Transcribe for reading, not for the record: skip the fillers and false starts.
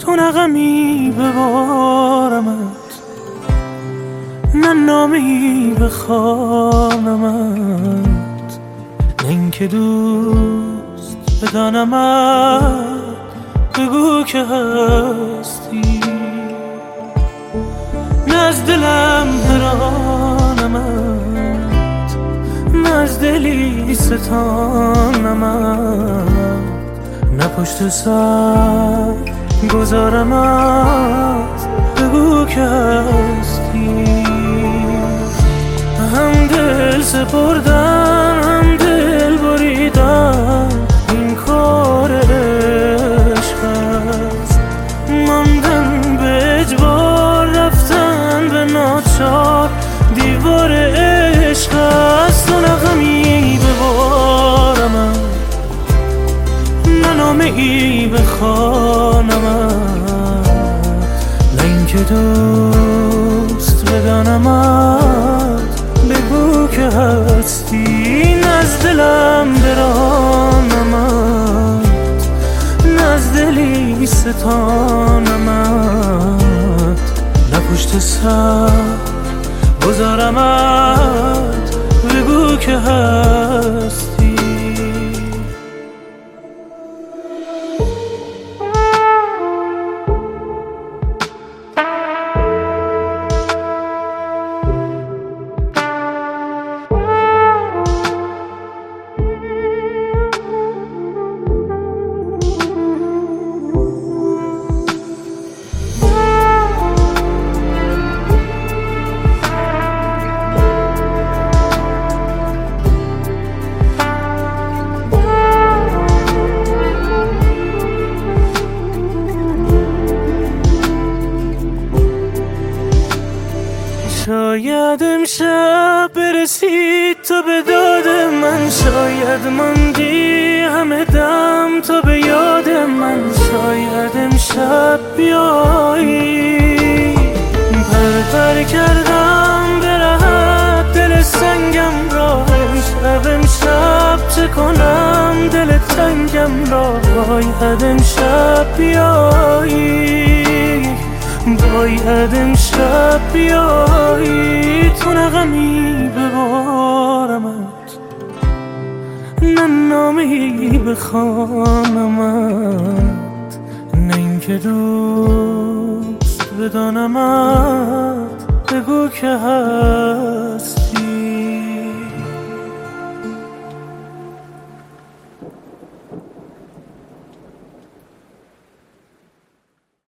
تو نغمی ببارمت، نه نامی بخوانمت، نه اینکه دوست بدانمت. بگو که هستی، نه از دلم برانمت، نه از دلی ستانمت، نه پشت سر گذارمت. بگو که هستی. هم دل سپردن هم دل بریدن، این کار عشق است. ماندن به اجبار، رفتن به ناچار، دیوار عشق است. تو نغمی ببارمت، نه نامه ای بخوانمت، نه اینکه دوست بدانمت. بگو که هستی، نه از دلم برانمت، نه از دلی ستانمت، نه پشت سر گذارمت. بگو که هستی. شاید امشب برسید تو به داد من، شاید ماندی همه دم تو به یاد من. شاید امشب بیایی، پر کردم به راحت دل سنگم را. امشب چه کنم دل تنگم را. باید امشب بیایی، باید امشب بیایی. تو نغمی ببارمت، نه نامی بخوانمت، نه اینکه دوست بدانمت. بگو که هستی.